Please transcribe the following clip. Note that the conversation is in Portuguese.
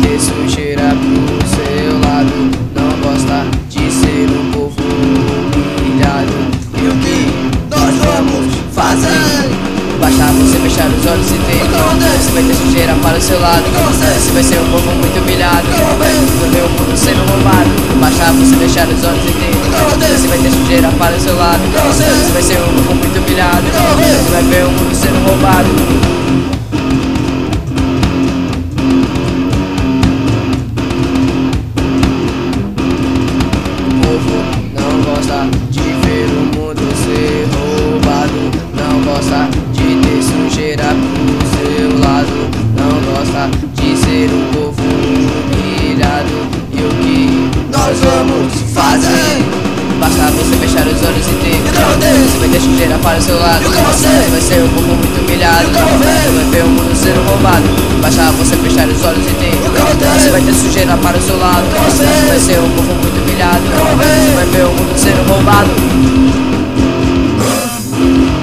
ter sujeira pro seu lado. Não gosta de ser um povo humilhado. E o que nós vamos fazer? Basta você fechar os olhos e ter. Você vai ter sujeira para o seu lado. Você vai ser um povo muito humilhado. Vai ver o mundo sendo roubado. Basta você fechar os olhos e ter. Você vai ter sujeira para o seu lado. Você vai ser um povo muito humilhado. Você vai ver o mundo sendo roubado. De ver o mundo ser roubado, não gosta de ter sujeira pro seu lado, não gosta de ser um povo humilhado. E o que nós vamos fazer? Basta você fechar os olhos e ter. Você vai ter sujeira para o seu lado. Você vai ser um povo muito humilhado. Você vai ver o mundo sendo roubado. Basta você fechar os olhos e ter. Você vai ter sujeira para o seu lado. Você vai ser um povo muito humilhado. Você vai ver o mundo sendo roubado.